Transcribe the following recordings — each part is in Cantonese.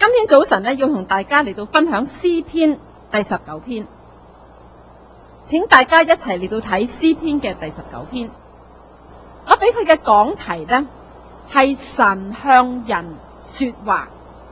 今天早晨呢，要同大家嚟到分享詩篇第19篇，請大家一齊嚟到睇詩篇嘅第19篇。我俾佢嘅講題呢，係神向人說話，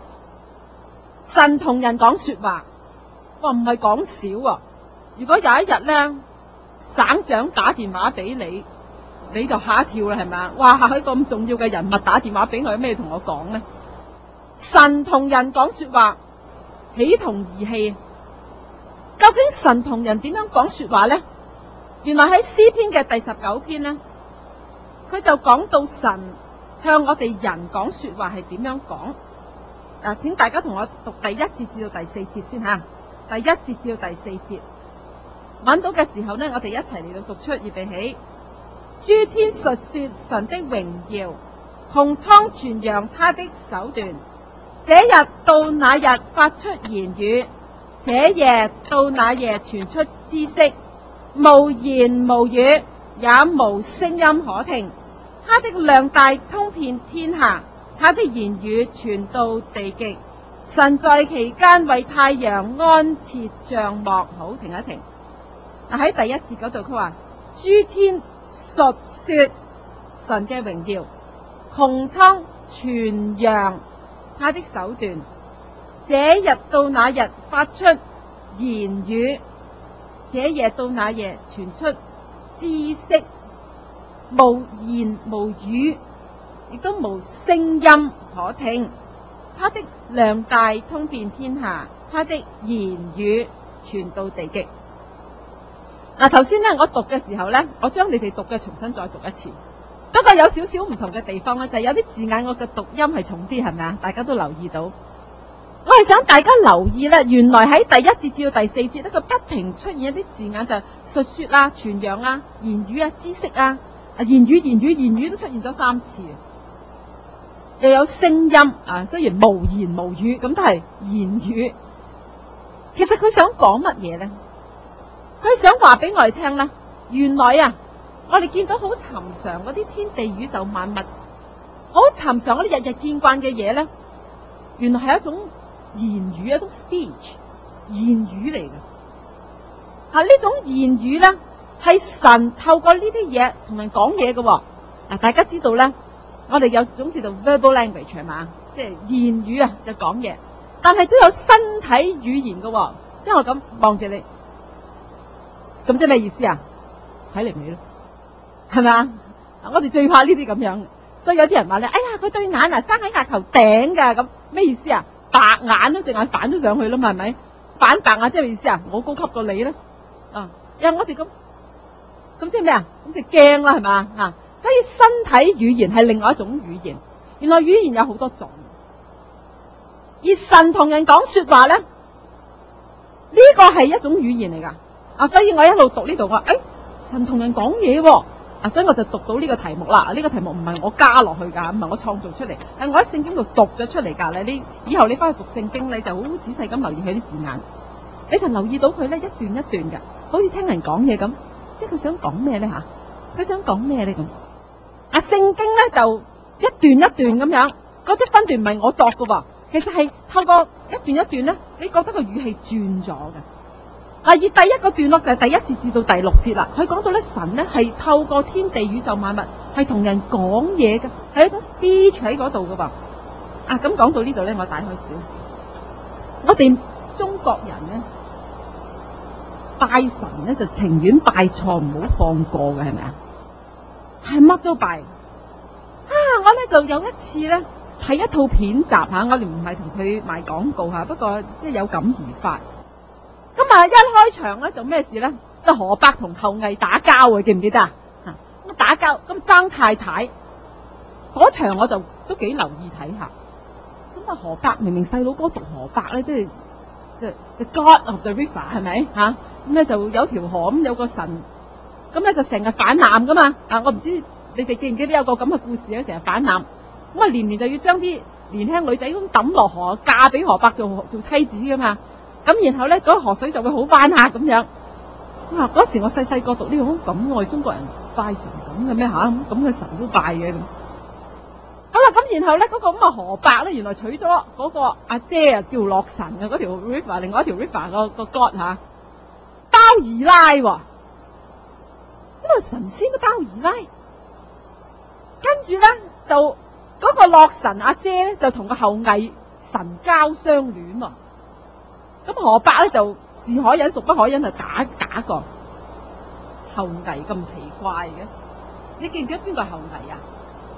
神同人講說話，我唔係講少喎。如果有一日呢，省長打電話俾你，你就嚇一跳啦，係咪啊？哇，喺咁重要嘅人物打電話俾我，有咩同我講呢？神同人講說話，喜同兒戲。究竟神同人點樣講說話呢？原來喺詩篇嘅第19篇呢，佢就講到神向我哋人講說話係點樣講。請大家同我讀第1節至到第4節先吓。第1節至到第4節，揾到嘅時候呢，我哋一齊嚟到讀出，預備起。諸天述說神的榮耀，穹蒼傳揚他的手段。這日到那日發出言語，這夜到那夜傳出知識，無言無語，也無聲音可聽。他的量大通遍天下，他的言語傳到地極。神在其間為太陽安設帳幕。好，停一停。喺第1節嗰度佢話，諸天述說神嘅榮耀，穹蒼傳揚他的手段。這日到那日發出言語，這夜到那夜傳出知識，無言無語，亦都無聲音可聽。他的量大通遍天下，他的言語傳到地極。頭先呢，我讀嘅時候呢，我將你哋讀嘅重新再讀一次。不過有少少唔同嘅地方呢，就係有啲字眼我嘅讀音係重啲，係咪啊？大家都留意到。我係想大家留意呢，原來喺第1節至到第4節呢，佢不停出現一啲字眼，就係述說啊、傳揚啊、言語啊、知識啊、言語都出現咗3次。又有聲音啊，雖然無言無語，咁都係言語。其實佢想講乜嘢呢？佢想話俾我哋聽呢，原來啊，我哋見到好尋常嗰啲天地宇宙萬物，好尋常嗰啲日日見慣嘅嘢呢，原來係一種言語，一種 speech， 言語嚟嘅。呢種言語呢，係神透過呢啲嘢同人講嘢嘅。大家知道呢，我哋有種叫做 verbal language 係嘛，即係言語啊，就講嘢，但係都有身體語言嘅。即係我咁望住你，咁即係咩意思啊？睇嚟你咯，係咪啊？我哋最怕呢啲咁樣，所以有啲人話咧，哎呀，佢對眼啊生喺額頭頂噶，咁咩意思啊？白眼都隻眼反咗上去啦嘛，係咪？反白眼即係咩意思啊？我高級過你咧，因為我哋咁即係咩啊？咁就驚啦，係嘛啊？所以身體語言係另外一種語言。原來語言有好多種，而神同人講說話咧，呢個係一種語言嚟噶。所以我一路讀呢度，我神同人講嘢喎。所以我就讀到呢個題目啦。呢個題目唔係我加落去噶，唔係我創造出嚟，係我喺聖經度讀咗出嚟噶。你以後你翻去讀聖經，你就好仔細咁留意佢啲字眼，你就留意到佢咧一段一段嘅，好似聽人講嘢咁。即係佢想講咩咧吓？佢想講咩咧咁？聖經咧就一段一段咁樣，嗰啲分段唔係我作噶，其實係透過一段一段咧，你覺得個語氣轉咗嘅。而第一個段落就係第1節至到第6節啦。佢講到咧，神咧係透過天地宇宙萬物係同人講嘢嘅，係一種 speech 喺嗰度噶噃。咁講到呢度咧，我大開少少。我哋中國人咧拜神咧就情願拜錯唔好放過嘅，係咪啊？係乜都拜。我咧就有一次咧睇一套片集吓，我哋唔係同佢賣廣告吓，不過即係有感而發。咁一開場咧就咩事咧？就何伯同后羿打交啊，記唔記得啊？咁打交咁爭太太嗰場，我就都幾留意睇下。咁何伯明明細佬哥讀何伯咧，即係 the God of the river 係咪吓？咁咧就有條河，咁有個神，咁咧就成日反濫噶嘛。我唔知你哋記唔記得有個咁嘅故事咧？成日反濫，咁年年就要將啲年輕女仔咁抌落河，嫁俾何伯做妻子噶嘛。咁然後咧，嗰個河水就會好彎下咁樣。嗰時我細個讀呢個咁，我哋中國人拜神咁嘅咩吓？咁嘅神都拜嘅咁。好啦，咁然後咧嗰個咁嘅河伯咧，原來娶咗嗰個阿姐啊，叫洛神嘅嗰條 river， 另外一條 river 個 god 吓，包二奶喎，咁啊神仙都包二奶，跟住咧就嗰個洛神阿姐咧就同個后羿神交相戀喎，咁河伯咧就是可忍孰不可忍，就打個后羿，咁奇怪嘅，你記唔記得邊個係后羿啊？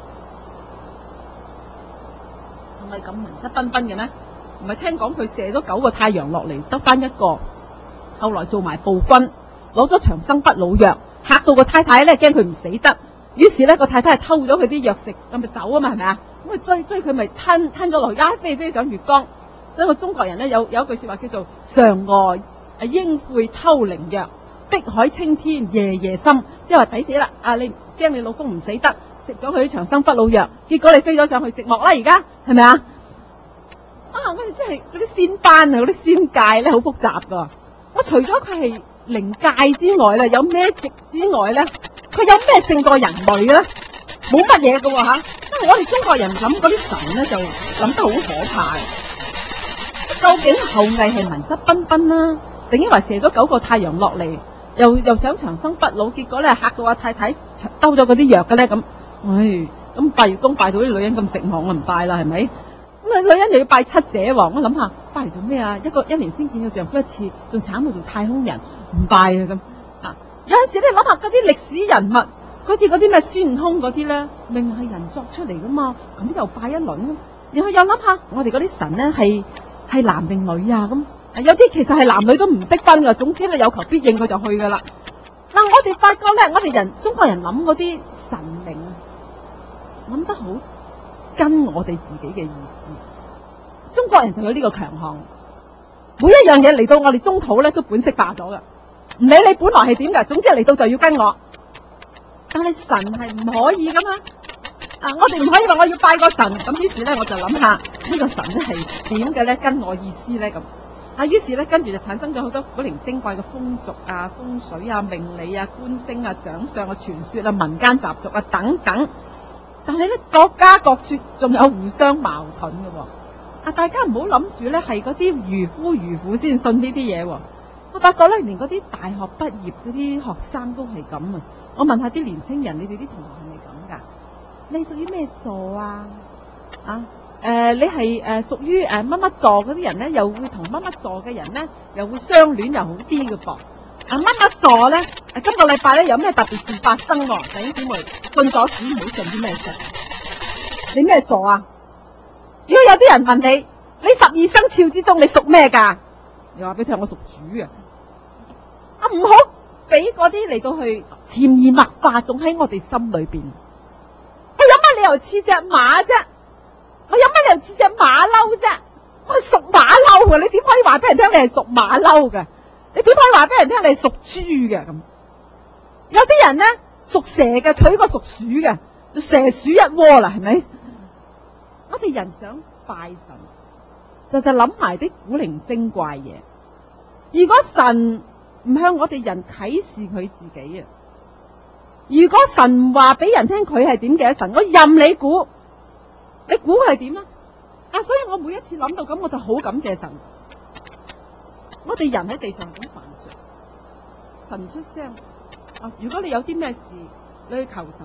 唔係咁文質彬彬嘅咩？唔係聽講佢射咗9個太陽落嚟，得翻一個，後來做埋暴君，攞咗長生不老藥，嚇到個太太咧，驚佢唔死得，於是咧個太太係偷咗佢啲藥食，咁咪走啊嘛，係咪啊？咁啊追佢咪吞咗落去，一飛上月光。所以我中國人咧有一句說話叫做嫦娥應悔偷靈藥，碧海青天夜夜心，即係話抵死啦！你驚你老公唔死得，食咗佢啲長生不老藥，結果你飛咗上去寂寞啦，而家係咪啊？我哋真係嗰啲仙班啊，嗰啲仙界咧好複雜噶。我除咗佢係靈界之外咧，有咩值之外咧，佢有咩勝過人類咧？冇乜嘢噶吓。因為我哋中國人諗嗰啲神咧，就諗得好可怕。究竟后羿係文質彬彬啦，定抑或射咗9個太陽落嚟，又想長生不老，結果咧嚇到阿太太兜咗嗰啲藥嘅咧咁，咁拜月公拜到啲女人咁寂寞，我唔拜啦，係咪？咁啊，女人又要拜七姐喎，我諗下拜嚟做咩啊？一年先見到丈夫一次，仲慘過做太空人，唔拜啊咁啊！有陣時你諗下嗰啲歷史人物，好似嗰啲咩孫悟空嗰啲咧，命係人作出嚟噶嘛，咁又拜一輪，然後又諗下我哋嗰啲神咧係男定女啊咁，有啲其實係男女都唔識分噶，總之咧有求必應佢就去噶啦。嗱，我哋發覺咧，我哋中國人諗嗰啲神靈諗得好跟我哋自己嘅意思，中國人就有呢個強項，每一樣嘢嚟到我哋中土咧都本色化咗噶，唔理你本來係點噶，總之嚟到就要跟我。但係神係唔可以噶嘛，我哋唔可以話我要拜個神，咁於是咧我就諗下呢個神咧係點嘅咧，跟我意思咧咁，於是咧跟住就產生咗好多古靈精怪嘅風俗啊、風水啊、命理啊、觀星啊、掌相啊、傳說啊、民間習俗啊等等。但係咧各家各說，仲有互相矛盾嘅。大家唔好諗住咧係嗰啲愚夫愚婦先信呢啲嘢。我發覺咧連嗰啲大學畢業嗰啲學生都係咁啊！我問下啲年青人，你哋啲同學係咪咁噶？你屬於咩座啊？你係屬於乜乜座嗰啲人咧，又會同乜乜座嘅人咧，又會相戀又好啲嘅噃。乜乜座咧，今個禮拜咧有咩特別事發生？弟兄姊妹，信咗主唔好信啲咩座？你咩座啊？如果有啲人問你，你12生肖之中你屬咩噶？你話俾佢聽，我屬豬啊！唔好俾嗰啲嚟到去潛移默化，仲喺我哋心裏邊。我有乜理由似隻馬啫？我有乜理由似隻馬騮啫？我係屬馬騮啊！你點可以話俾人聽你係屬馬騮嘅？你點可以話俾人聽你係屬豬嘅？咁有啲人咧屬蛇嘅，娶個屬鼠嘅，就蛇鼠一窩啦，係咪？我哋人想拜神，就諗埋啲古靈精怪嘢。如果神唔向我哋人啟示佢自己啊，如果神唔話俾人聽佢係點嘅神，我任你估，你估係點啊？所以我每一次諗到咁，我就好感謝神。我哋人喺地上咁犯罪，神唔出聲。如果你有啲咩事，你去求神。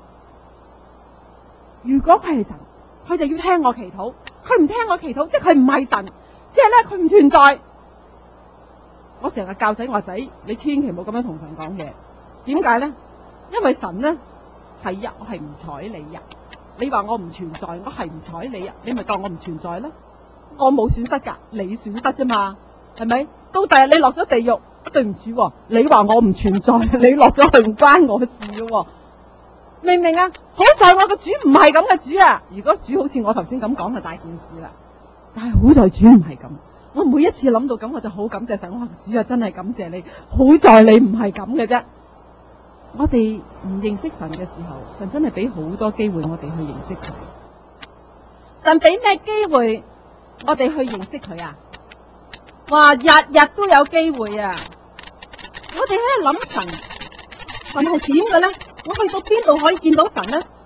如果佢係神，佢就要聽我祈禱。佢唔聽我祈禱，即係佢唔係神，即係咧佢唔存在。我成日教仔我話仔，你千祈唔好咁樣同神講嘢。點解咧？因為神咧係我係唔睬你呀。你話我唔存在，我係唔睬你呀。你咪當我唔存在啦。我冇損失噶，你損失啫嘛，係咪？到第日你落咗地獄，對唔住，你話我唔存在，你落咗去唔關我事嘅，明唔明啊？好在我個主唔係咁嘅主啊！如果主好似我頭先咁講，就大件事啦。但係好在主唔係咁。我每一次諗到咁，我就好感謝神。我話主啊，真係感謝你，好在你唔係咁嘅啫。我哋唔認識神嘅時候，神真係俾好多機會我哋去認識佢。神俾咩機會我哋去認識佢啊？哇，日日都有機會啊！我哋喺度諗神係點嘅咧？我去到邊度可以見到神咧？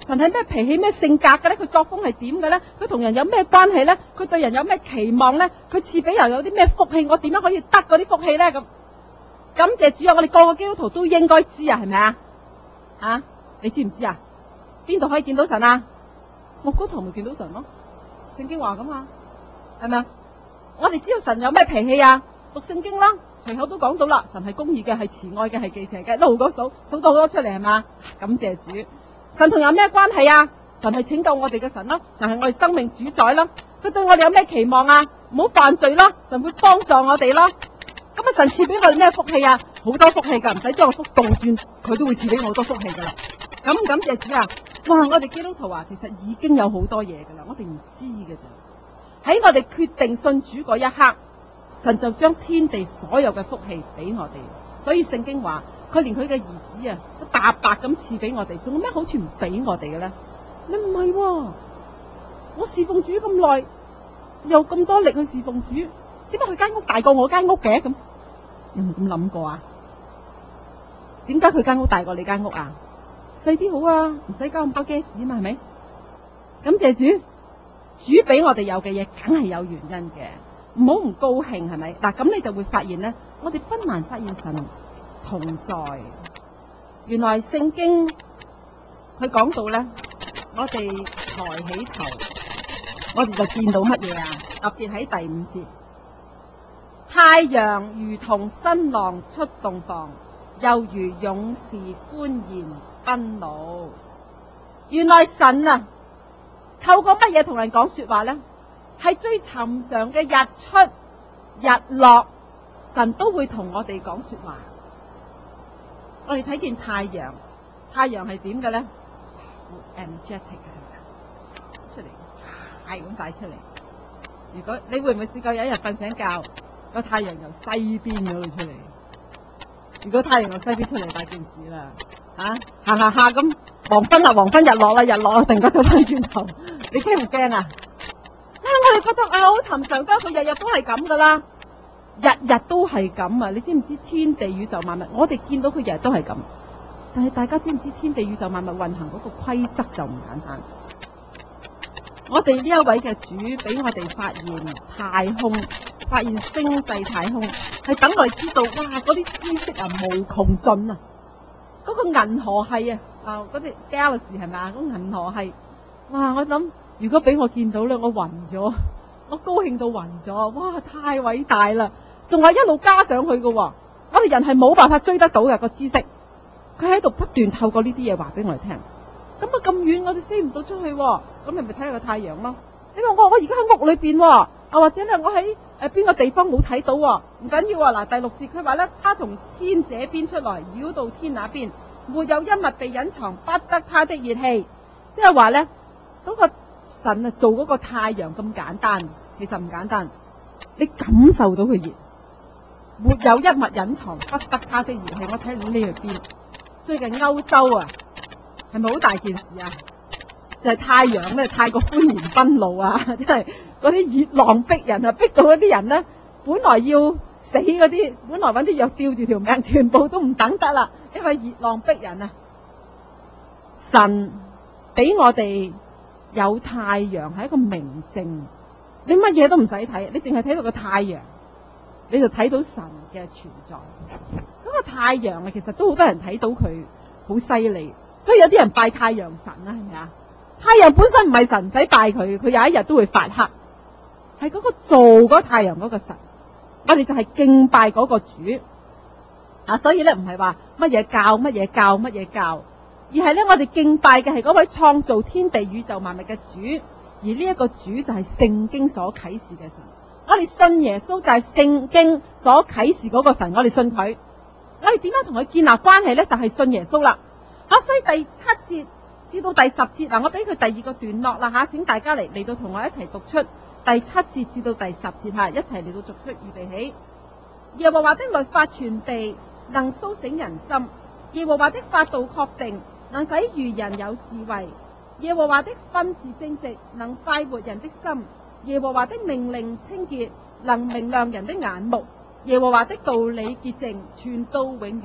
神係咩脾氣咩性格嘅咧？佢作風係點嘅咧？佢同人有咩關係咧？佢對人有咩期望咧？佢賜俾人有啲咩福氣？我點樣可以得嗰啲福氣咧？咁感謝主啊！我哋個個基督徒都應該知啊，係咪啊？啊，你知唔知啊？邊度可以見到神啊？我嗰頭咪見到神咯，聖經話噶嘛，係咪啊？我哋知道神有咩脾氣啊？讀聖經啦，隨口都講到啦，神係公義嘅，係慈愛嘅，係忌邪嘅，一路講數到好多出嚟，係嘛？感謝主。神同有咩關係啊？神係拯救我哋嘅神咯，神係我哋生命主宰咯。佢對我哋有咩期望啊？唔好犯罪咯，神會幫助我哋咯。咁啊，神賜俾我哋咩福氣啊？好多福氣噶，唔使將個福倒轉，佢都會賜俾我好多福氣噶啦。咁感謝主啊！哇，我哋基督徒啊，其實已經有好多嘢噶啦，我哋唔知嘅咋。喺我哋決定信主嗰一刻，神就將天地所有嘅福氣俾我哋。所以聖經話，佢連佢嘅兒子啊，都白白咁賜俾我哋，仲有咩好處唔俾我哋嘅咧？你唔係喎，我侍奉主咁耐，有咁多力去侍奉主，點解佢間屋大過我間屋嘅？咁有冇咁諗過啊？點解佢間屋大過你間屋啊？細啲好啊，唔使交咁多 gas 啊嘛，係咪？感謝主，主俾我哋有嘅嘢，梗係有原因嘅，唔好唔高興，係咪？嗱，咁你就會發現咧，我哋不難發現神同在。原來聖經佢講到咧，我哋抬起頭，我哋就見到乜嘢啊？特別喺第5節，太陽如同新郎出洞房，又如勇士歡然奔路。原來神啊，透過乜嘢同人講說話呢？係最尋常嘅日出日落，神都會同我哋講說話。我哋睇見太陽，太陽係點嘅呢？好 energetic 嘅，出嚟晒咁晒出嚟。如果你會唔會試過有一日瞓醒覺，個太陽由西邊嗰度出嚟？如果太陽由西邊出嚟，大件事啦，行下咁，黃昏啊，黃昏日落啦，日落啊，突然間走翻轉頭，你驚唔驚啊？我哋覺得好尋常噶，佢日日都係咁噶啦，日日都係咁啊！你知唔知天地宇宙萬物？我哋見到佢日日都係咁，但係大家知唔知天地宇宙萬物運行嗰個規則就唔簡單？我哋呢一位嘅主俾我哋發現太空，發現星際太空，係等我哋知道，哇！嗰啲知識啊無窮盡啊！嗰個銀河系啊，嗰啲 galaxy 係咪啊？嗰個銀河系，哇！我諗如果俾我見到咧，我暈咗，我高興到暈咗，哇！太偉大啦！仲係一路加上去嘅，我哋人係冇辦法追得到嘅個知識，佢喺度不斷透過呢啲嘢話俾我哋聽。咁啊咁遠，我哋飛唔到出去，咁你咪睇下個太陽咯。你話我而家喺屋裏邊，或者咧我喺邊個地方冇睇到，唔緊要啊。嗱，第6節佢話咧，他從天這邊出來，繞到天那邊，沒有一物被隱藏，不得他的熱氣。即係話咧，嗰個神啊做嗰個太陽咁簡單，其實唔簡單。你感受到佢熱，沒有一物隱藏，不得他的熱氣。我睇你呢邊，最近歐洲啊，係咪好大件事啊？就係太陽咧太過歡然奔路啊！即係嗰啲熱浪逼人啊，逼到嗰啲人咧，本來要死嗰啲，本來揾啲藥吊住條命，全部都唔等得啦，因為熱浪逼人啊！神俾我哋有太陽係一個明證，你乜嘢都唔使睇，你淨係睇到個太陽，你就睇到神嘅存在。嗰個太陽啊，其實都好多人睇到佢好犀利，所以有啲人拜太陽神啦，係咪啊？太陽本身唔係神，唔使拜佢，佢有一日都會發黑。係嗰個做嗰太陽嗰個神，我哋就係敬拜嗰個主啊！所以咧唔係話乜嘢教乜嘢教乜嘢教，而係咧我哋敬拜嘅係嗰位創造天地宇宙萬物嘅主，而呢一個主就係聖經所啟示嘅神。我哋信耶穌就係聖經所啟示嗰個神，我哋信佢。我哋點樣同佢建立關係咧？就係信耶穌啦。所以第7節至到第10節嗱，我俾佢第2個段落啦，請大家嚟到同我一齊讀出第7節至到第10節，一齊嚟到讀出，預備起。耶和華的律法全備，能蘇醒人心；耶和華的法度確定，能使愚人有智慧；耶和華的訓詞正直，能快活人的心；耶和華的命令清潔，能明亮人的眼目；耶和華的道理潔淨，傳到永遠；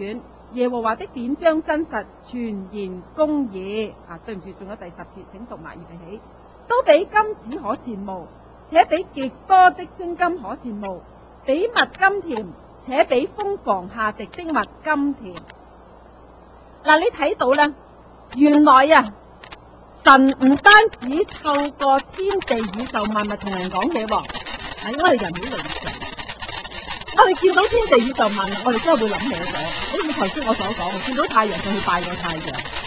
耶和華的典章真實，全然公義。對唔住，仲有第10節，請讀埋預備起。都比金子可羨慕，且比極多的精金可羨慕，比蜜甘甜，且比蜂房下滴的蜜甘甜。你睇到咧，原來神唔單止透過天地宇宙萬物同人講嘢，我哋人好靈性。我哋見到天地宇宙萬物，我哋真係會諗起咗。好似頭先我所講，見到太陽就去拜個太陽。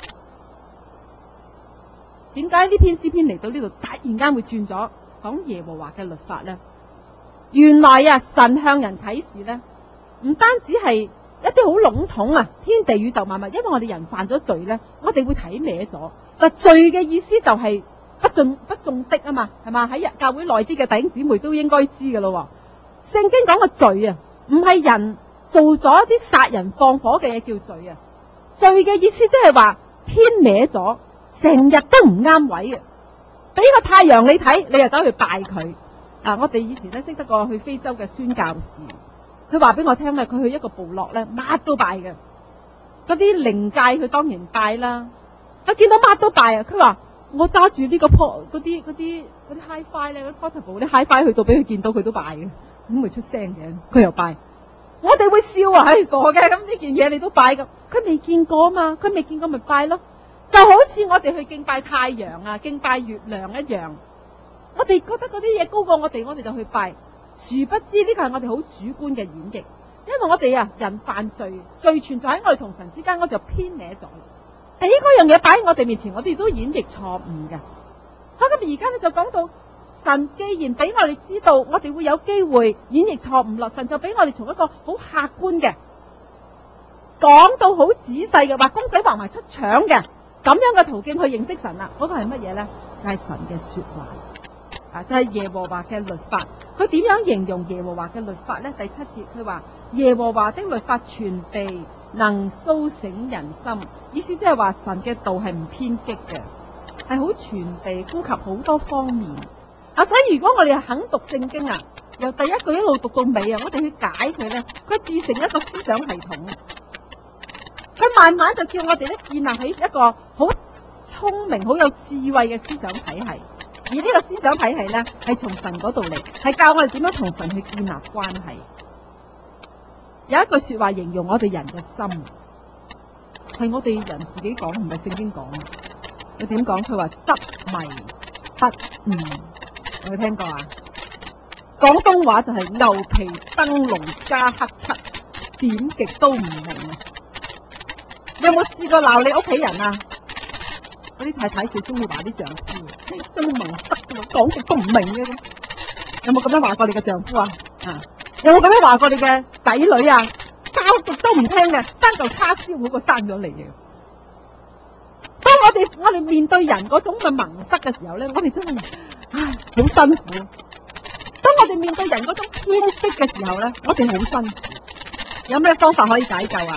點解呢篇詩篇嚟到呢度突然間會轉咗講耶和華嘅律法呢？原來神向人啟示呢，唔單止係一啲好籠統天地宇宙萬物，因為我哋人犯咗罪呢，我哋會睇歪咗。但罪嘅意思就係不中的啊嘛，係嘛？喺教會內啲嘅弟兄姊妹都應該知噶咯。聖經講嘅罪唔係人做咗一啲殺人放火嘅嘢叫罪啊。罪嘅意思即係話偏歪咗，成日都唔啱位啊！俾個太陽你睇，你又走去拜佢。我哋以前識得個去非洲嘅宣教士，佢話俾我聽佢去一個部落乜都拜嘅。嗰啲靈界佢當然拜啦。佢見到乜都拜佢話我揸住呢個嗰啲 hi-fi 咧，嗰啲 portable 啲 hi-fi 去到俾佢見到佢都拜嘅，咁會出聲嘅，佢又拜。我哋會笑傻嘅，咁呢件嘢你都拜㗎？佢未見過啊嘛，佢未見過咪拜咯。就好似我哋去敬拜太陽敬拜月亮一樣，我哋覺得嗰啲嘢高過我哋就去拜。殊不知呢個係我哋好主觀嘅演繹，因為我哋人犯罪，罪存在喺我哋同神之間，我就偏歪咗。嗰樣嘢擺喺我哋面前，我哋都演繹錯誤嘅。咁而家就講到神既然俾我哋知道，我哋會有機會演繹錯誤啦，神就俾我哋從一個好客觀嘅，講到好仔細嘅，話公仔畫埋出腸嘅咁樣嘅途徑去認識神啦。嗰個係乜嘢呢？就係神嘅說話，就係耶和華嘅律法。佢點樣形容耶和華嘅律法呢？第7節佢話耶和華的律法全備，能蘇醒人心。意思即係話神嘅道係唔偏激嘅，係好全備，顧及好多方面。所以如果我哋肯讀聖經由第一句一路讀到尾我哋去解佢呢，佢自成一個思想系統。佢慢慢就叫我哋建立起一個好聰明、好有智慧嘅思想體系。而呢個思想體系呢，係從神嗰度嚟，係教我哋點樣同神去建立關係。有一句說話形容我哋人嘅心，係我哋人自己講，唔係聖經講。佢點講？佢話執迷不悟。有冇聽過廣東話就係牛皮燈籠加黑漆，點極都唔明。有冇試過鬧你屋企人嗰啲太太最中意話啲丈夫真係蒙塞嘅，講極都唔明嘅。有冇咁樣話過你嘅丈夫有冇咁樣話過你嘅仔女教極都唔聽嘅，生嚿叉燒好過生咗你嘅。當我哋面對人嗰種嘅蒙塞嘅時候咧，我哋真係好辛苦。當我哋面對人嗰種偏激嘅時候咧，我哋好辛苦。有咩方法可以解救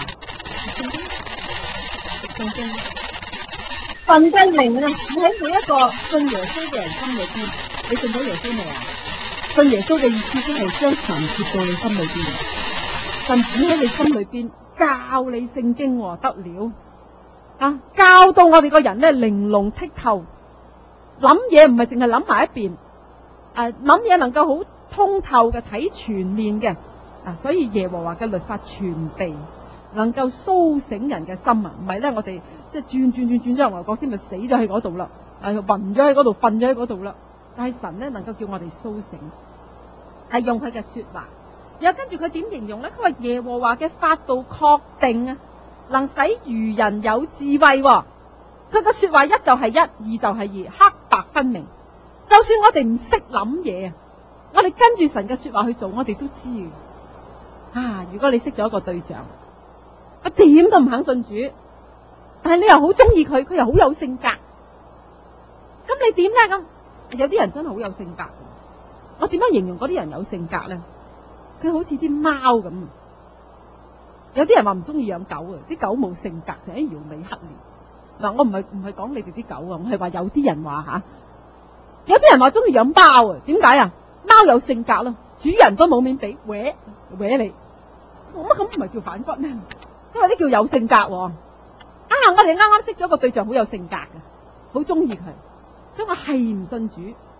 聖經神嘅靈住喺每一個信耶穌嘅人心裏邊。你信咗耶穌未信耶穌嘅意思即係將神接到你心裏邊，神住喺你心裏邊教你聖經得了教到我哋個人咧玲瓏剔透，諗嘢唔係淨係諗埋一邊，諗嘢能夠好通透嘅，睇全面嘅。所以耶和華嘅律法全備，能夠蘇醒人嘅心唔係咧我哋即係轉咗入外國先，咪死咗喺嗰度啦，暈咗喺嗰度，瞓咗喺嗰度啦。但係神咧能夠叫我哋蘇醒，係用佢嘅說話。然後跟住佢點形容咧？佢話耶和華嘅法度確定能使愚人有智慧。佢個說話一就係一，二就係二，黑白分明。就算我哋唔識諗嘢，我哋跟住神嘅說話去做，我哋都知。如果你識咗一個對象，我點都唔肯信主，但係你又好中意佢，佢又好有性格，咁你點咧？咁有啲人真係好有性格。我點樣形容嗰啲人有性格咧？佢好似啲貓咁。有啲人話唔中意養狗啲狗冇性格，就係搖尾乞憐。我唔係講你哋啲狗我係話有啲人話有啲人話中意養貓點解貓有性格咯，主人都冇面俾搲你，咁唔係叫反骨咩？ 因為呢叫有性格喎。我哋啱啱識咗個對象好有性格嘅，好中意佢，所以我係唔信主。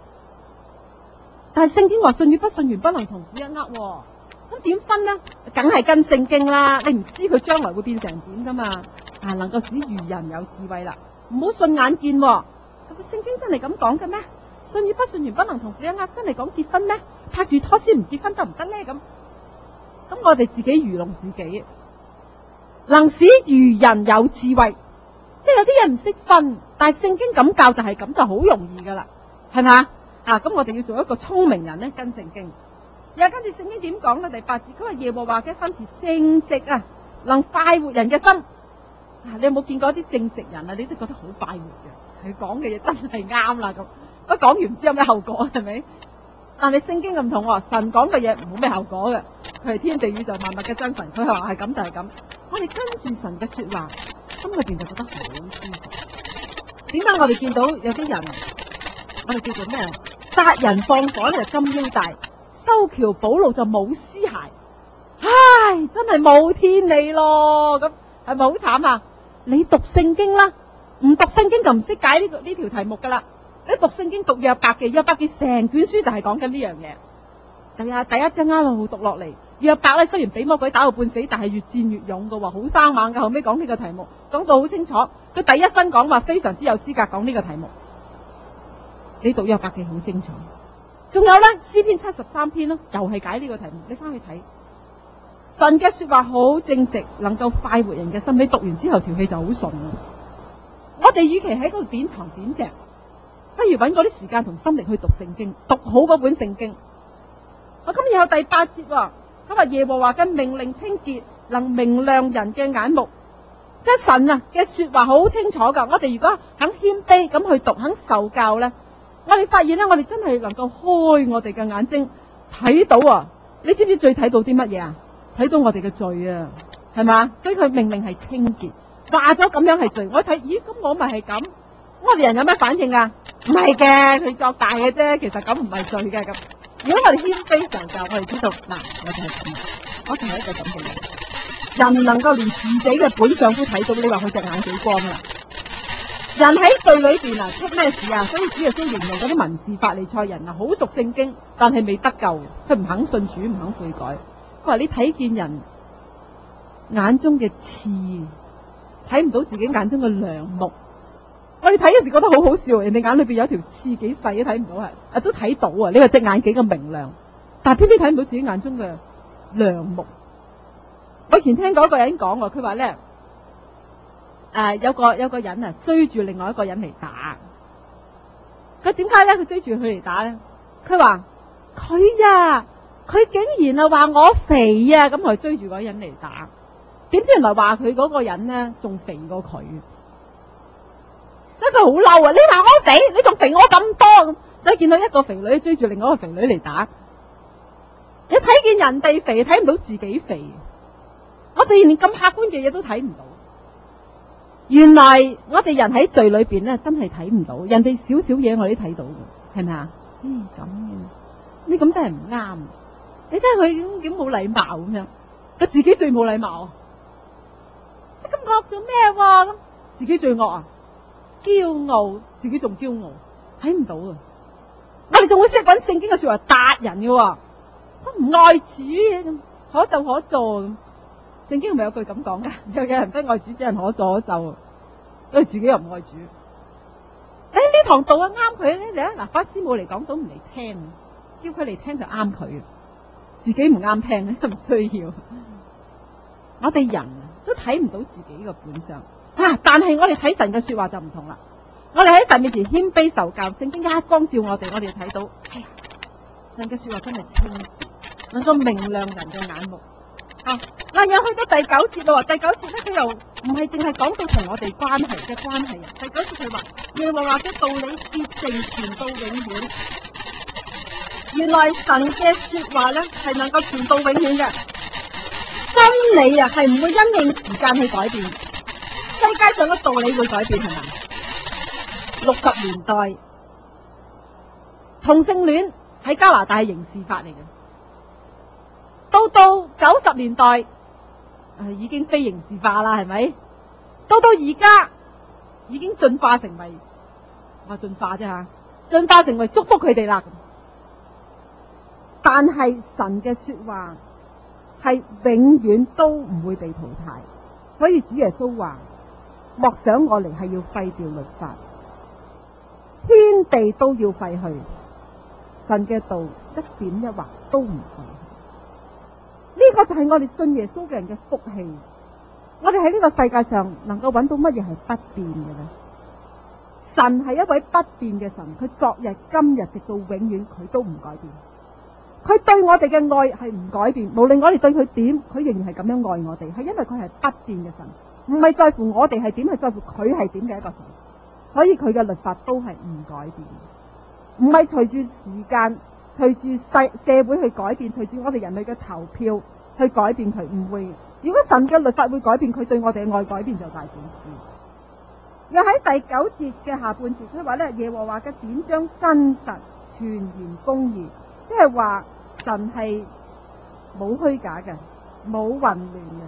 但係聖經話信與不信原不能同負一軛喎，咁點分呢？梗係跟聖經啦，你唔知佢將來會變成點噶嘛？能夠使愚人有智慧啦，唔好信眼見喎。聖經真係咁講嘅咩？信與不信原不能同負一軛，真係講結婚咩？拍住拖先唔結婚得唔得呢？咁我哋自己愚弄自己，能使愚人有智慧，即係有啲嘢唔識分，但係聖經咁教就係咁，就好容易噶啦，係咪啊？咁我哋要做一個聰明人咧，跟聖經。又跟住聖經點講咧？第8節，佢話耶和華嘅分是正直啊，能快活人嘅心。你有冇見過啲正直人啊？你都覺得好快活嘅，佢講嘅嘢真係啱啦咁。不過講完唔知有咩後果係咪？但係聖經咁唔同喎，神講嘅嘢冇咩後果嘅，佢係天地宇宙萬物嘅真神，佢話係咁就係咁。我哋跟住神嘅說話，心裏邊就覺得好舒服。點解我哋見到有啲人，我哋叫做咩？殺人放火咧就金腰帶，修橋補路就冇屍骸。唉，真係冇天理咯！咁係咪好慘啊？你讀聖經啦，唔讀聖經就唔識解呢條題目噶啦。你讀聖經讀約伯記成卷書就係講緊呢樣嘢。第一章一路讀落嚟，約伯咧雖然俾魔鬼打到半死，但係越戰越勇噶，好生猛噶。後尾講呢個題目，講到好清楚。佢第一身講話非常之有資格講呢個題目。你讀約伯記好清楚。仲有咧詩篇73篇咯，又係解呢個題目。你翻去睇，神嘅說話好正直，能夠快活人嘅心。你讀完之後條氣就好順。我哋與其喺嗰度點床點席，不如揾嗰啲時間同心力去讀聖經，讀好嗰本聖經。咁然後第8節，佢話耶和華嘅命令清潔，能明亮人嘅眼目。即係神啊嘅說話好清楚噶。我哋如果肯謙卑咁去讀，肯受教咧，我哋發現咧，我哋真係能夠開我哋嘅眼睛睇到啊！你知唔知最睇到啲乜嘢啊？睇到我哋嘅罪啊，係嘛？所以佢命令係清潔，話咗咁樣係罪。我睇，咦？咁我咪係咁？我哋人有咩反應啊？唔係嘅，佢作大嘅啫。其實咁唔係罪嘅咁。如果我哋謙卑受教，我哋知道嗱，我就係咁，我就係一個咁嘅人。人能夠連自己嘅本相都睇到，你話佢隻眼幾光啊？人喺罪裏邊啊，出咩事啊？所以主耶穌形容嗰啲文士法利賽人啊，好熟聖經，但係未得救，佢唔肯信主，唔肯悔改。佢話你睇見人眼中嘅刺，睇唔到自己眼中嘅梁木。我哋睇嗰時覺得好好笑，人哋眼裏邊有條刺幾細都睇唔到係，都睇到啊！你話隻眼幾咁明亮，但係偏偏睇唔到自己眼中嘅梁木。我以前聽過一個人講，佢話咧，有個人啊追住另外一個人嚟打，佢點解咧？佢追住佢嚟打咧？佢話佢竟然話我肥啊，咁佢追住嗰個人嚟打，點知原來話佢嗰個人咧仲肥過佢。真係好嬲啊！你話我肥，你仲肥我咁多咁，所以見到一個肥女追住另外一個肥女嚟打。你睇見人哋肥，睇唔到自己肥。我哋連咁客觀嘅嘢都睇唔到。原來我哋人喺罪裏邊咧，真係睇唔到人哋少少嘢，我哋都睇到嘅，係咪啊？咁嘅，你咁真係唔啱。你睇下佢點冇禮貌咁樣，佢自己最冇禮貌。你咁惡做咩？咁自己最惡啊！驕傲，自己仲驕傲，睇唔到啊！我哋仲會識揾聖經嘅說話答人嘅，都唔愛主咁，可咒可助咁。聖經係咪有句咁講噶？有人不愛主，只人可助可咒，因為自己又唔愛主。呢堂道啊啱佢咧，嗱法師冇嚟講到唔嚟聽，叫佢嚟聽就啱佢，自己唔啱聽咧唔需要。我哋人都睇唔到自己嘅本相。但係我哋睇神嘅說話就唔同啦。我哋喺神面前謙卑受教，聖經一光照我哋就睇到，哎呀，神嘅說話真係清潔，能夠明亮人嘅眼目。又去到第9節咯。第9節咧，佢又唔係淨係講到同我哋關係啊。第9節佢話耶和華嘅道理潔淨，傳到永遠。原來神嘅說話咧係能夠傳到永遠嘅，真理啊係唔會因應時間去改變。世界上嘅道理會改變係咪？60年代同性戀喺加拿大係刑事法嚟嘅，到90年代已經非刑事化啦，係咪？到而家已經進化成為進化啫吓，進化成為祝福佢哋啦。但係神嘅說話係永遠都唔會被淘汰，所以主耶穌話：莫想我嚟係要廢掉律法，天地都要廢去，神嘅道一點一劃都唔廢。呢個就係我哋信耶穌嘅人嘅福氣。我哋喺呢個世界上能夠揾到乜嘢係不變嘅呢？神係一位不變嘅神，佢昨日、今日直到永遠，佢都唔改變。佢對我哋嘅愛係唔改變，無論我哋對佢點，佢仍然係咁樣愛我哋，係因為佢係不變嘅神，唔係在乎我哋係點，係在乎佢係點嘅一個神。所以佢嘅律法都係唔改變，唔係隨住時間、隨住社會去改變，隨住我哋人類嘅投票去改變佢，唔會。如果神嘅律法會改變，佢對我哋嘅愛改變就大件事。又喺第9節嘅下半節，佢話咧，耶和華嘅典章真實、全然公義，即係話神係冇虛假嘅，冇混亂嘅。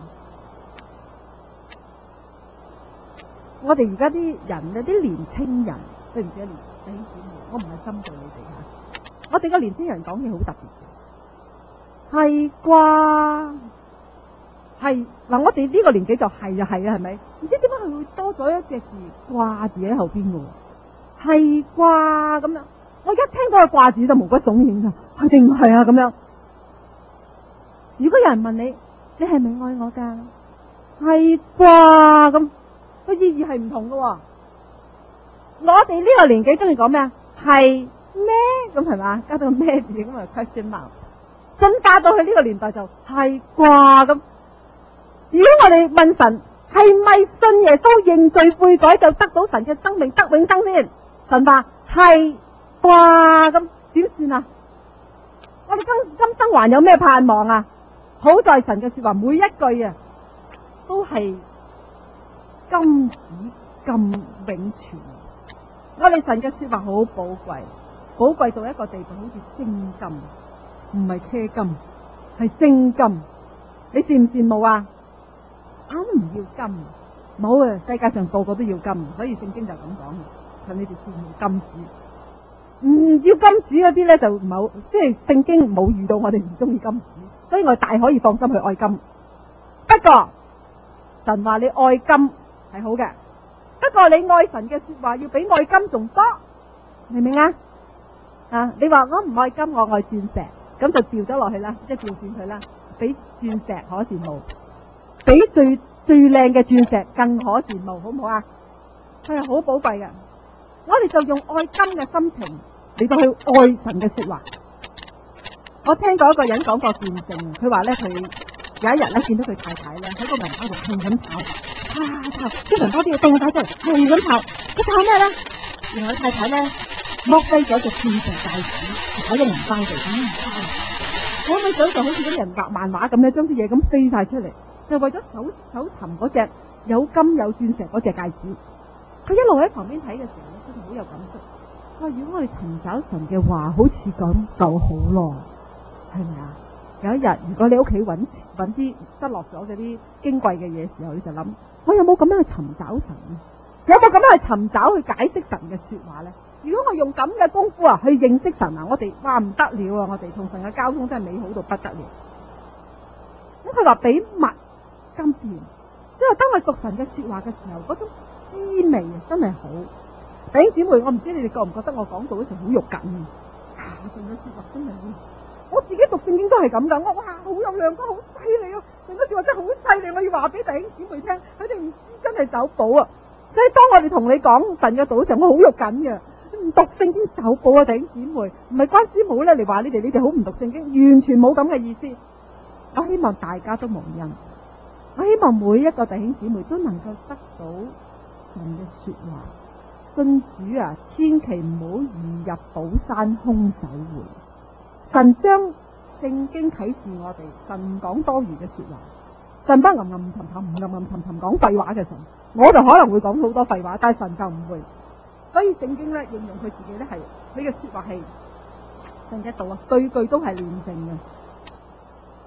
我哋而家啲人咧，啲年青人，對唔住啊，弟兄姊妹，我唔係針對你哋吓，我哋個年青人講嘢好特別嘅，係啩？係嗱，我哋呢個年紀就係啊，係咪？唔知點解佢會多咗一隻字掛字喺後邊嘅？係啩咁樣？我一聽到個掛字就毛骨悚然噶，係定唔係啊？咁樣。如果有人問你，你係咪愛我噶？係啩咁，個意義係唔同嘅。我哋呢個年紀中意講咩啊？係咩咁係嘛？加到個咩字咁啊 question mark。進化到去呢個年代就係啩咁。如果我哋問神係咪信耶穌認罪悔改就得到神嘅生命得永生先？神話係啩咁，點算啊？我哋今生還有咩盼望啊？好在神嘅說話每一句啊都係金子咁永存。我哋神嘅說話好寶貴，寶貴到一個地步，好似精金，唔係車金，係精金。你羨唔羨慕啊？唔要金，冇啊！世界上個個都要金，所以聖經就咁講，求你哋羨慕金子。唔要金子嗰啲咧就唔好，即係聖經冇遇到我哋唔中意金子，所以我哋大可以放心去愛金。不過神話你愛金係好嘅，不過你愛神嘅說話要比愛金仲多，明唔明啊？啊，你話我唔愛金，我愛鑽石，咁就調咗落去啦，即係調轉佢啦，比鑽石可羨慕。比最靚嘅鑽石更可羨慕，好唔好啊？佢係好寶貴嘅，我哋就用愛金嘅心情嚟到去愛神嘅說話。我聽過一個人講過見證，佢話咧佢有一日咧見到佢太太咧喺個銀包度係咁炒，啲銀包啲嘢掟晒出嚟，係咁炒，佢炒咩咧？原來佢太太咧剝低咗隻鑽石戒指喺個銀包度，我諗想就好似啲人畫漫畫咁咧，將啲嘢咁飛晒出嚟。就為咗搜尋嗰隻有金有鑽石嗰隻戒指，佢一路喺旁邊睇嘅時候咧，佢就好有感觸。如果我哋尋找神嘅話，好似咁就好咯，係咪啊？有一日，如果你屋企揾啲失落咗嗰啲矜貴嘅嘢時候，你就諗：我有冇咁樣去尋找神呢？有冇咁樣去尋找去解釋神嘅說話咧？如果我用咁嘅功夫去認識神啊，我哋哇唔得了啊！我哋同神嘅交通真係美好到不得了。咁佢話比蜜甘甜，即係當我讀神嘅說話嘅時候，嗰種滋味真係好。弟兄姊妹，我唔知你哋覺唔覺得我講到嗰時好肉緊啊？神嘅說話真係好，我自己讀聖經都係咁噶。我哇好有亮光，好犀利啊！神嘅說話真係好犀利，我要話俾弟兄姊妹聽，佢哋唔知真係走寶啊！所以當我哋同你講神嘅道嘅時候，我好肉緊嘅。唔讀聖經走寶啊，弟兄姊妹，唔係關師母咧嚟話你哋好唔讀聖經，完全冇咁嘅意思。我希望大家都蒙恩。我希望每一個弟兄姊妹都能夠得到神嘅說話，信主啊，千祈唔好如入寶山空手回。神將聖經啟示我哋，神唔講多餘嘅說話，神不吟吟沉沉、唔吟吟沉沉講廢話嘅神，我就可能會講好多廢話，但係神就唔會。所以聖經咧形容佢自己咧係佢嘅說話係神嘅道啊，句句都係煉淨嘅。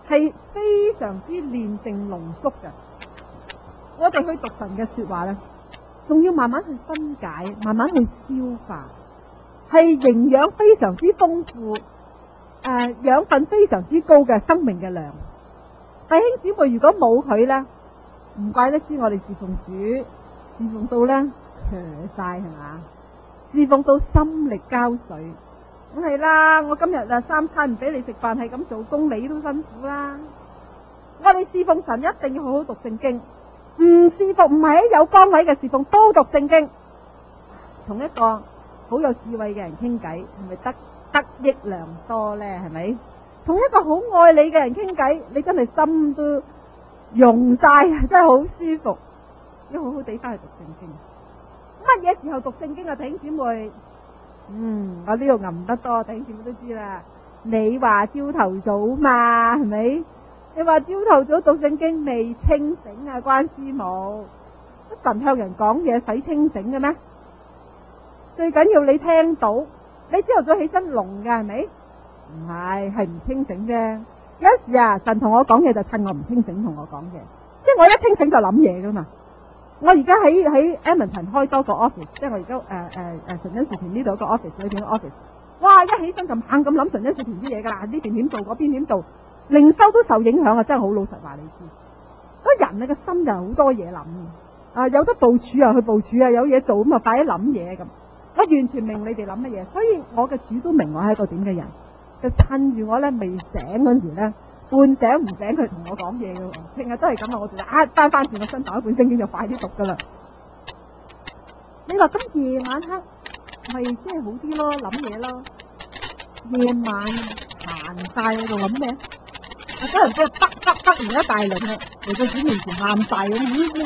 係非常之煉淨濃縮嘅。我哋去讀神嘅說話咧，仲要慢慢去分解，慢慢去消化，係營養非常之豐富，養分非常之高嘅生命嘅糧。弟兄姊妹，如果冇佢咧，唔怪得知我哋侍奉主，侍奉到咧瘸晒係嘛，侍奉到心力交瘁。咁係啦，我今日三餐唔俾你食飯，係咁做工，你都辛苦啦。我哋侍奉神一定要好好讀聖經，唔侍奉唔係喺有崗位嘅侍奉都讀聖經。同一個好有智慧嘅人傾偈，係咪得益良多咧？係咪？同一個好愛你嘅人傾偈，你真係心都溶晒，真係好舒服。要好好地翻去讀聖經。乜嘢時候讀聖經啊？弟兄姊妹，我呢度吟得多，弟兄姊妹都知啦。你話朝頭早嘛，係咪？你話朝頭早讀聖經未清醒啊？關師母，神向人講嘢使清醒嘅咩？最緊要你聽到，你朝頭早起身聾㗎係咪？唔係，係唔清醒啫。有時啊，神同我講嘢就趁我唔清醒同我講嘢，即係我一清醒就諗嘢噶嘛。我而家喺 Edmonton 開多個 office， 即係我而家純真視頻呢度一個 office 裏邊嘅 office。哇！一起身就猛咁諗純真視頻啲嘢噶啦，呢邊點做，嗰邊點做，靈修都受影響啊！真係好老實話你知，嗰人你個心就好多嘢諗有得部署啊去部署啊，有嘢做咁啊快啲諗嘢咁。我完全明你哋諗乜嘢，所以我嘅主都明我係一個點嘅人，就趁住我咧未醒嗰時咧，半醒唔醒佢同我講嘢嘅喎，成日都係咁啊！我就翻轉個身打一本聖經就快啲讀噶啦。你話咁夜晚黑咪即係好啲咯，諗嘢咯。夜晚閒晒喺度諗咩？嗰人真係得完一大輪啦，嚟到主面前喊晒咁，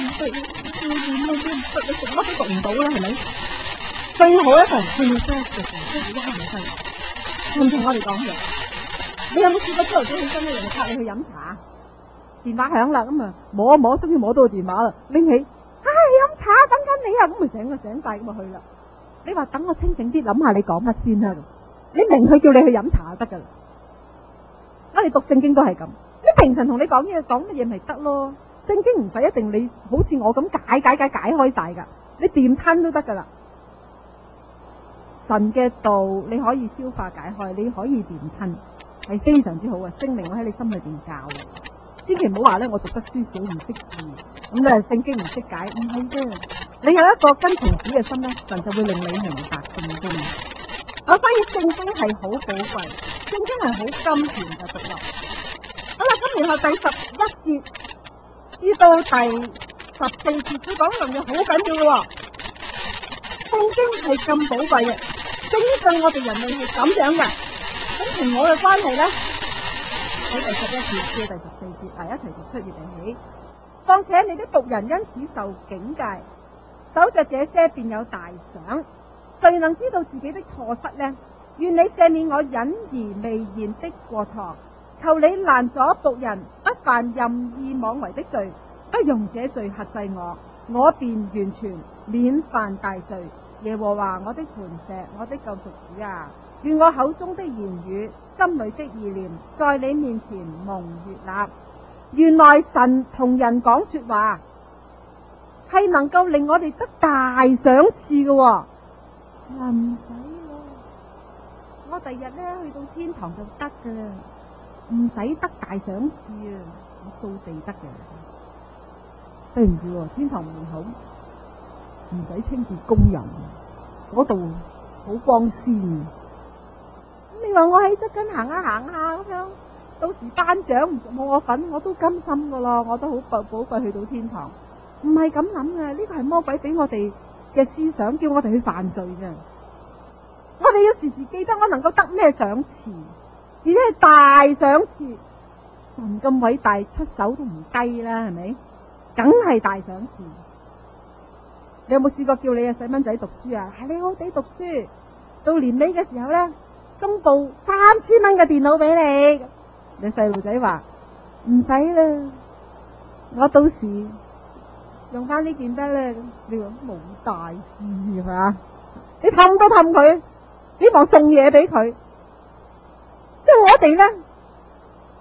你食乜都讀唔到啦，係咪？最好一個人瞓覺嘅時候，即係一唔瞓，唔同我哋講嘢。你有冇試過朝頭早起身咧，人哋拍你去飲茶，電話響啦，咁啊摸一摸，終於摸到個電話啦，拎起，飲茶等緊你啊，咁咪醒晒咁啊去啦。你話等我清醒啲諗下你講乜先啦，你明佢叫你去飲茶就得噶啦。我哋讀聖經都係咁，你平常同你講嘢講乜嘢咪得咯，聖經唔使一定你好似我咁解開晒噶，你掂吞都得噶啦。神嘅道你可以消化解開，你可以掂吞，係非常之好啊！聖靈我喺你心裏邊教，千祈唔好話咧我讀得書少唔識字，咁咧聖經唔識解，唔係啫。你有一個跟從主嘅心咧，神就會令你明白聖經。所以聖經係好寶貴，聖經係好甘甜嘅讀落。好啦，咁然後第11節至到第14節，佢講一樣嘢好緊要嘅喎。聖經係咁寶貴嘅，聖經對我哋人類係咁樣嘅，咁同我嘅關係咧，喺第11節至第14節一齊讀出預備起。況且你的僕人因此受警戒，守着這些便有大賞。誰能知道自己的錯失呢？願你赦免我隱而未現的過錯，求你攔阻僕人不犯任意妄為的罪，不容這罪轄制我，我便完全免犯大罪。耶和華我的磐石，我的救贖主啊，願我口中的言語，心裏的意念，在你面前蒙悅納。原來神同人講說話係能夠令我哋得大賞賜嘅喎。唔使咯，我第日咧去到天堂就得噶啦，唔使得大賞賜啊，我掃地得嘅。對唔住，天堂門口唔使清潔工人，嗰度好光鮮。你話我喺側跟行下咁樣，到時頒獎冇我份，我都甘心噶咯，我都好寶貴去到天堂。唔係咁諗嘅，呢個係魔鬼俾我哋嘅思想，叫我哋去犯罪嘅。我哋要時時記得我能夠得咩賞賜，而且係大賞賜。神咁偉大，出手都唔低啦，係咪？梗係大賞賜。你有冇試過叫你嘅細蚊仔讀書啊？你好地讀書，到年尾嘅時候咧，送部3000蚊嘅電腦俾你。你細路仔話唔使啦，我到時用翻呢件得咧。你話冇大意係嘛？你氹都氹佢，希望送嘢俾佢。即係我哋咧，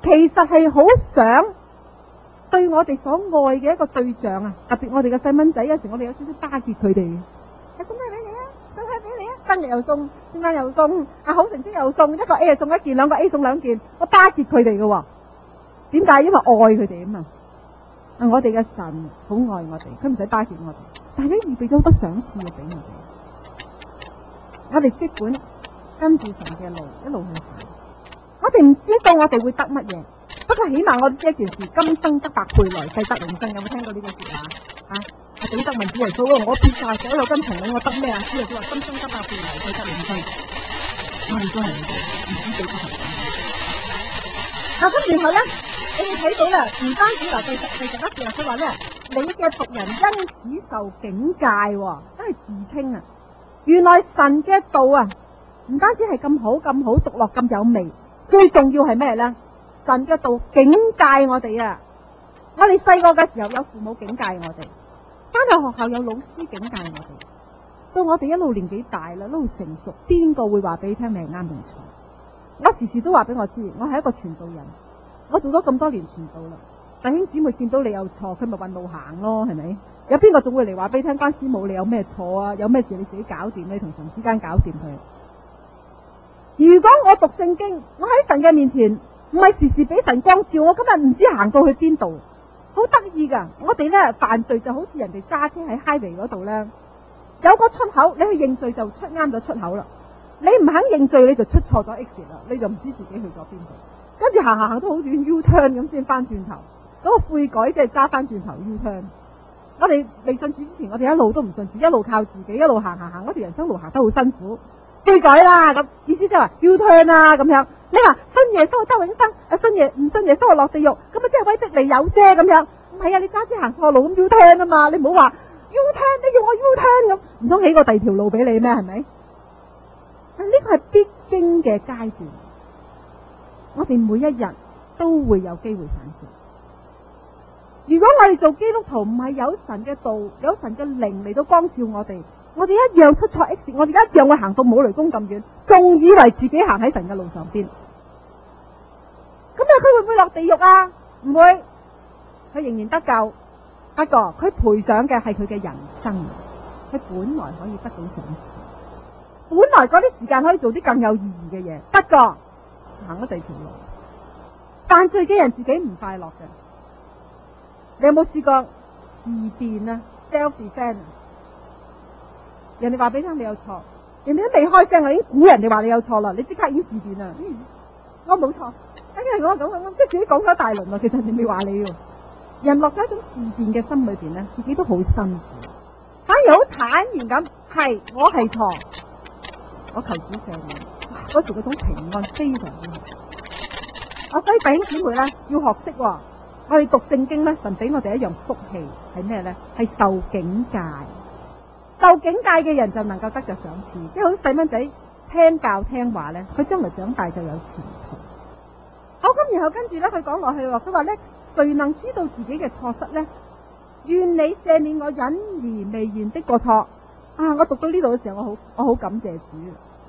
其實係好想對我哋所愛嘅一個對象啊，特別我哋嘅細蚊仔，有時我哋有少少巴結佢哋嘅，送咩俾你啊？送咩俾你啊？生日又送，聖誕又送，好成績又送，一個 A 送一件，兩個 A 送兩件，我巴結佢哋嘅。點解？因為愛佢哋啊嘛。我哋嘅神好愛我哋，佢唔使巴結我哋，但係咧預備咗好多賞賜嘅俾我哋。我哋即管跟住神嘅路一路去行，我哋唔知道我哋會得乜嘢，不過起碼我哋知一件事：今生得百倍，來世得永生。有冇聽過呢句說話啊？阿彼得問主耶穌：我撇晒所有跟從你，我得咩啊？主耶穌話：今生得百倍，來世得永生。我哋都係唔知幾多係咁。咁然後咧，你哋睇到啦，唔單止第十一節佢話咧，你嘅僕人因此受警戒，都係自稱啊。原來神嘅道啊，唔單止係咁好咁好，獨樂咁有味，最重要係咩咧？神嘅道警戒我哋啊！我哋細個嘅時候有父母警戒我哋，翻去學校有老師警戒我哋，到我哋一路年紀大啦，一路成熟，邊個會話俾你聽你係啱定錯？我時時都話俾我知，我係一個傳道人，我做咗咁多年傳道啦。弟兄姊妹見到你有錯，佢咪搵路行咯，係咪？有邊個仲會嚟話俾你聽關師母你有咩錯啊？有咩事你自己搞掂，你同神之間搞掂佢。如果我讀聖經，我喺神嘅面前唔係時時俾神光照，我今日唔知行到去邊度。好得意噶，我哋咧犯罪就好似人哋揸車喺 highway 嗰度咧，有個出口，你去認罪就出啱咗出口啦。你唔肯認罪，你就出錯咗 exit 啦，你就唔知自己去咗邊度。跟住行都好遠 U turn 咁先翻轉頭，嗰個悔改即係揸翻轉頭 U turn。我哋未信主之前，我哋一路都唔信主，一路靠自己，一路行，嗰條人生路行得好辛苦。悔改啦，咁意思即係話 U turn 啦咁樣。你話信耶穌得永生，唔信耶穌落地獄，咁啊即係威逼利誘啫咁樣。唔係啊，你揸車行錯路咁 U turn 啊嘛，你唔好話 U turn，你要我 U turn 咁，唔通起個第二條路俾你咩？係咪？呢個係必經嘅階段，我哋每一日都會有機會犯罪。如果我哋做基督徒唔係有神嘅道，有神嘅靈嚟到光照我哋一樣出錯 X， 我哋一樣會行到冇雷公咁遠，仲以為自己行喺神嘅路上邊。咁啊，佢會唔會落地獄啊？唔會，佢仍然得救。不過佢賠上嘅係佢嘅人生，佢本來可以得到賞賜。本來嗰啲時間可以做啲更有意義嘅嘢，不過行咗第二條路。犯罪嘅人自己唔快樂嘅。你有冇試過自辯啊 ？self defend 啊？人哋話俾你聽你有錯，人哋都未開聲，我已經估人哋話你有錯啦，你即刻已經自辯啦。我冇錯，跟住我咁，即係自己講咗一大輪啦。其實人哋未話你喎。人落咗一種自辯嘅心裏邊咧，自己都好辛苦，反而好坦然咁，係我係錯。我求主赦免，嗰時嗰種平安非常之好。所以弟兄姊妹咧要學識，我哋讀聖經咧，神俾我哋一樣福氣係咩咧？係受警戒，受警戒嘅人就能夠得着賞賜，即係好似細蚊仔聽教聽話咧，佢將來長大就有前途。好，咁然後跟住咧，佢講落去話，佢話咧，誰能知道自己嘅錯失咧？願你赦免我隱而未現的過錯。啊！我讀到呢度嘅時候，我好感謝主。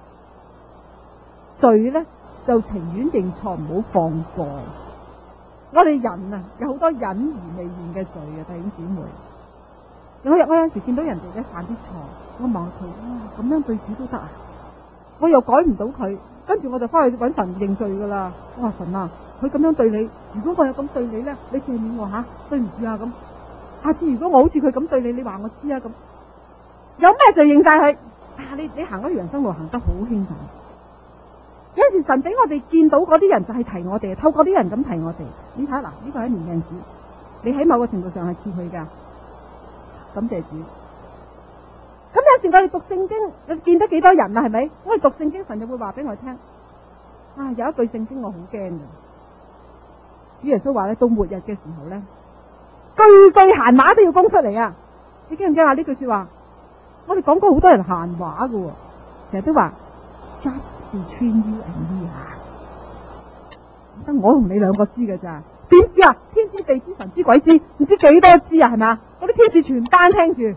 罪咧就情願認錯，唔好放過。我哋人啊，有好多隱而未現嘅罪啊，弟兄姊妹。我有陣時見到人哋咧犯啲錯，我望下佢，咁樣對主都得啊？我又改唔到佢，跟住我就翻去揾神認罪噶啦。我話神啊，佢咁樣對你，如果我有咁對你咧，你赦免我吓，對唔住啊咁。下次如果我好似佢咁對你，你話我知啊咁。有咩罪認晒佢啊？你行嗰條人生路行得好輕鬆。有陣時神俾我哋見到嗰啲人就係提我哋，透過啲人咁提我哋。你睇嗱，呢個係一面鏡子，你喺某個程度上係似佢噶。感謝主。咁有時我哋讀聖經，你見得幾多人啊？係咪？我哋讀聖經，神就會話俾我哋聽。啊，有一句聖經我好驚嘅，主耶穌話咧，到末日嘅時候咧，句句閒話都要供出嚟啊！你驚唔驚啊？呢句說話，我哋講過好多人閒話噶，成日都話 just between you and me 啊，得我同你兩個知㗎咋？點知啊？天知地知神知鬼知，唔知幾多知啊？係咪？嗰啲天使全班聽住。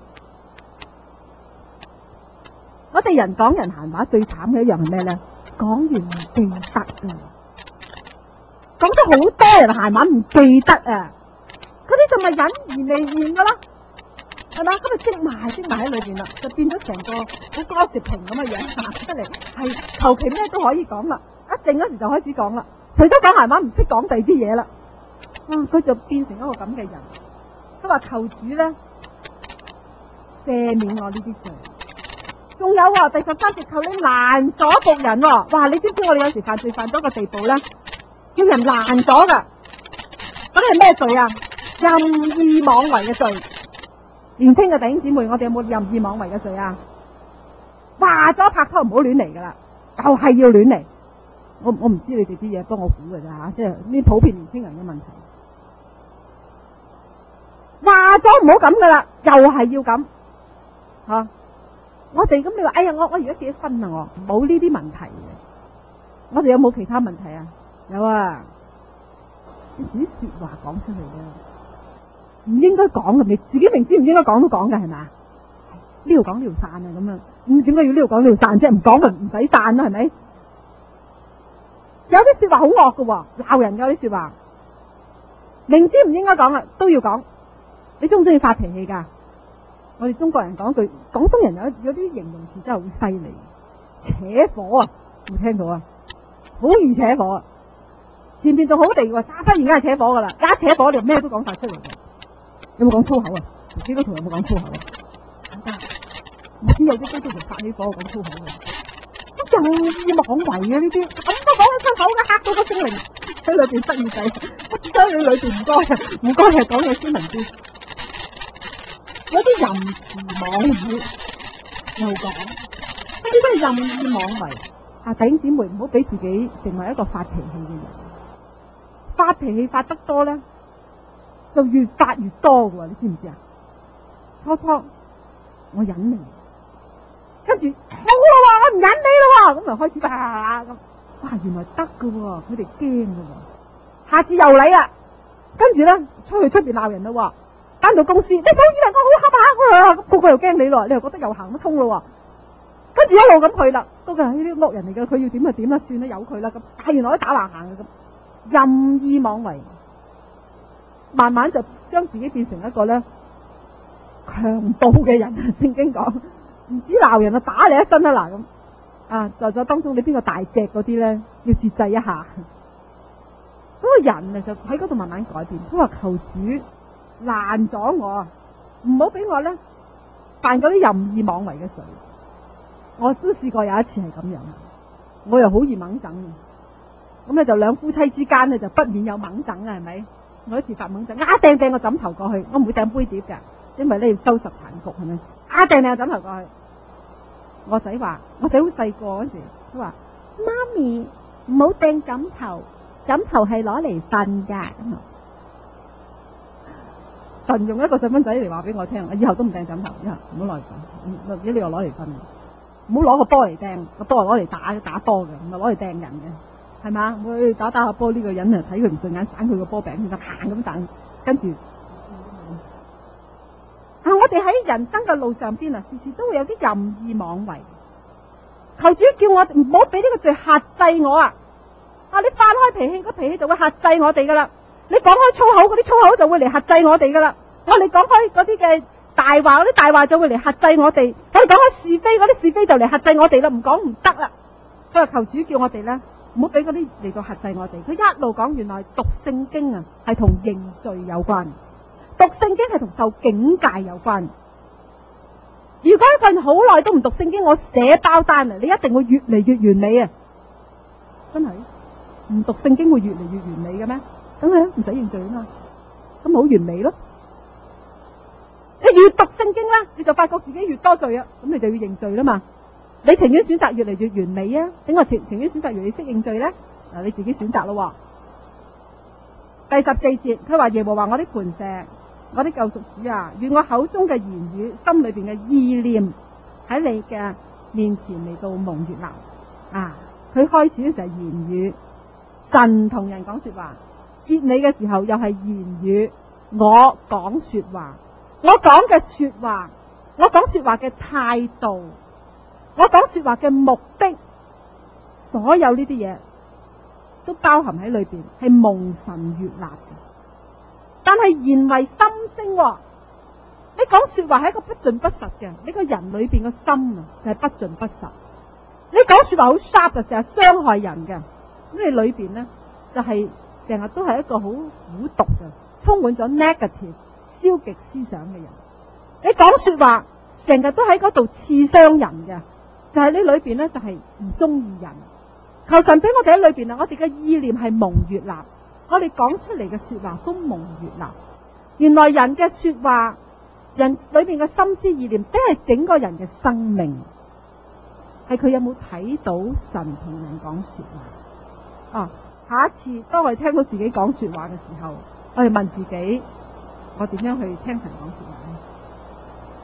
我哋人講人閒話最慘嘅一樣係咩咧？講完唔記得噶。 講咗好多人閒話唔記得啊，嗰啲就咪隱而未現噶啦，係嘛？咁咪積埋喺裏邊啦，就變咗成個好歌舌屏咁嘅樣行出嚟，係求其咩都可以講啦。一靜嗰時就開始講啦，除咗講閒話唔識講第二啲嘢啦。佢就變成一個咁嘅人。佢話求主咧赦免我呢啲罪。仲有第13節，求你攔阻僕人。哇！你知唔知我哋有時犯罪犯咗個地步咧，叫人攔阻噶？咁係咩罪啊？任意妄為嘅罪。年輕嘅弟兄姊妹，我哋有冇任意妄為嘅罪啊？話咗拍拖唔好亂嚟噶啦，就係要亂嚟。我唔知你哋啲嘢，幫我估嘅咋吓，即係呢普遍年輕人嘅問題。話咗唔好咁噶啦，又係要咁吓。我哋咁你話，哎呀，我而家結咗婚啦，我冇呢啲問題嘅。我哋有冇其他問題啊？有啊，啲說話講出嚟嘅，唔應該講嘅，你自己明知唔應該講都講嘅係咪？呢度講呢度散啊咁樣，咁點解要呢度講呢度散啫？唔講咪唔使散啦，係咪？有啲說話好惡嘅，鬧人嘅啲說話，明知唔應該講啊，都要講。你中唔中意發脾氣噶？我哋中國人講句，廣東人有啲形容詞真係好犀利，扯火啊！有冇聽到啊？好易扯火啊！前邊仲好地喎，忽然間係扯火噶啦，一扯火就咩都講晒出嚟。有冇講粗口啊？幾個圖有冇講粗口啊？唔知有啲都叫做發起火講粗口嘅，任意妄為嘅呢啲，咁都講得出口嘅，嚇到個精靈喺裏邊失意仔，我只想你裏邊唔該係講嘢斯文啲。有啲淫詞妄語又講，呢啲都係任意妄為。弟兄姊妹唔好俾自己成為一個發脾氣嘅人，發脾氣發得多咧，就越發越多嘅喎，你知唔知啊？初我忍你，跟住好啦，我唔忍你咯，咁就開始咁，哇，原來得嘅喎，佢哋驚嘅喎，下次又嚟啦，跟住咧出去出邊鬧人啦。翻到公司，你唔好以為我好恰下，個個又驚你咯，你又覺得又行得通咯，跟住一路咁去啦，都係呢啲惡人嚟嘅，佢要點就點啦，算啦，由佢啦咁。但係原來都打橫行嘅咁，任意妄為，慢慢就將自己變成一個咧強暴嘅人。聖經講，唔止鬧人啊，打你一身啊嗱咁啊，在座當中你邊個大隻嗰啲咧，要節制一下。嗰個人啊就喺嗰度慢慢改變。佢話求主攔咗我，唔好俾我咧犯嗰啲任意妄為嘅罪。我都試過有一次係咁樣，我又好易猛整，咁咧就兩夫妻之間咧就不免有猛整啊，係咪？我一次發猛整，掟個枕頭過去，我唔會掟杯碟噶，因為咧要收拾殘局，係咪？掟個枕頭過去，我仔話，我仔好細個嗰時，佢話媽咪唔好掟枕頭，枕頭係攞嚟瞓噶。神用一個細蚊仔嚟話俾我聽，以後都唔掟枕頭，以後唔好攞嚟瞓，你又攞嚟瞓，唔好攞個波嚟掟，個波係攞嚟打波嘅，唔係攞嚟掟人嘅，係嘛？我打下波呢個人啊，睇佢唔順眼，散佢個波餅先得，行咁彈，跟住我哋喺人生嘅路上邊啊，時時都會有啲任意妄為。求主叫我唔好俾呢個罪轄制我啊！你發開脾氣，個脾氣就會轄制我哋噶啦。你講開粗口，嗰啲粗口就會嚟轄制我哋噶啦。我哋講開嗰啲嘅大話，嗰啲大話就會嚟轄制我哋。我哋講開是非，嗰啲是非就嚟轄制我哋啦。唔講唔得啦。佢話求主叫我哋咧，唔好俾嗰啲嚟到轄制我哋。佢一路講，原來讀聖經啊，係同認罪有關。讀聖經係同受警戒有關。如果一個人好耐都唔讀聖經，我寫包單啊，你一定會越嚟越完美啊！真係唔讀聖經會越嚟越完美嘅咩？梗係唔使認罪啊嘛，咁好完美咯。你越讀聖經咧，你就發覺自己越多罪啊，咁你就要認罪啦嘛。你情願選擇越嚟越完美啊，定我情願選擇越嚟越識認罪咧？你自己選擇咯。第14節，佢話耶和華我的磐石，我的救贖主啊，願我口中嘅言語，心裏邊嘅意念喺你嘅面前嚟到蒙悅納啊！佢開始嘅時候言語，神同人講說話；結尾嘅時候又係言語，我講說話，我講嘅說話，我講說話嘅態度，我講說話嘅目的，所有呢啲嘢都包含喺裏邊，係蒙神悅納嘅。但係言為心聲喎，你講說話係一個不盡不實嘅，你個人裏邊個心啊就係不盡不實。你講說話好 sharp 嘅，成日傷害人嘅，咁你裏邊呢，就係成日都係一個好苦毒嘅，充滿咗 negative 消極思想嘅人。你講說話成日都喺嗰度刺傷人嘅，就係你裏邊呢，就係唔中意人。求神俾我哋喺裏邊啊，我哋嘅意念係蒙悅納，我哋講出嚟嘅說話都蒙悅納。原來人嘅說話，人裏邊嘅心思意念，即係整個人嘅生命，係佢有冇睇到神同人講說話。下一次當我哋聽到自己講說話嘅時候，我哋問自己，我點樣去聽神講說話呢？